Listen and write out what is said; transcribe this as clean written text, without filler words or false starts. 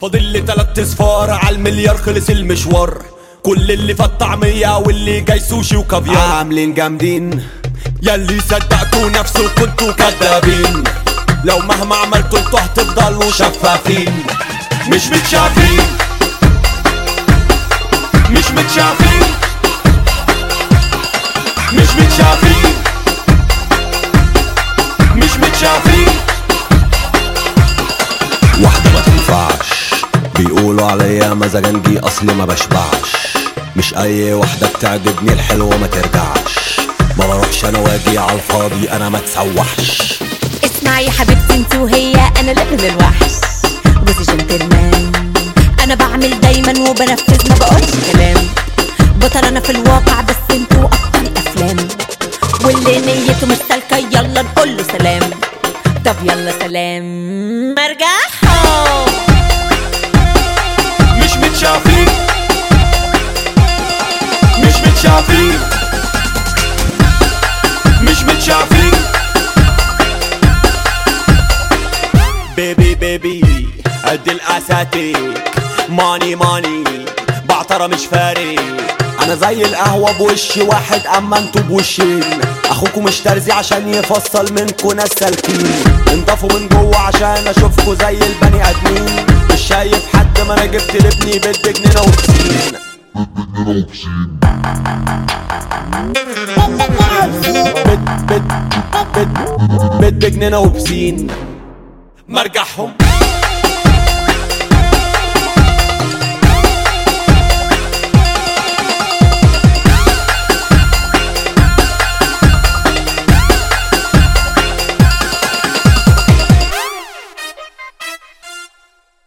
فاضل لي 3 اصفار عالمليار، خلص المشوار. كل اللي فات طعمية واللي جاي سوشي وكافيار. عاملين جامدين ياللي صدقتوا نفسه كنتوا كدابين. لو مهما عملتوا انتوا هتفضلوا شفافين. مش متشافين مش متشافين مش متشافين مش متشافين. واحدة ما تنفعش، بيقولوا عليا مزاجنجي اصلي ما بشبعش. مش اي واحدة بتعجبني الحلوة ما ترجعش. ما بروحش انا واجي عالفاضي، انا ما تسوحش. اسمعي يا حبيبتي انت وهي، انا ليفل الوحش جوزي جنتلمان. انا بعمل دايما وبنفذ ما بقولش كلام. بطل انا في الواقع بس انتوا ابطال افلام. واللي نيته مش سالكه يلا نقول له سلام. طب يلا سلام مرجعهم. مش متشافين مش متشافين مش متشافين. بيبي بيبي قد الاساتيك. ماني ماني بعطرة مش فارق. انا زي القهوة بوش واحد اما انتوا بوشين. اخوكوا مش ترزي عشان يفصل منكوا ناس سالكين. انضفوا من جوه عشان اشوفكوا زي البني ادمين. مش شايف حد ما انا جبت لابني بيت جنينة وبسين. بيت بجنينة وبسين. مرجعهم.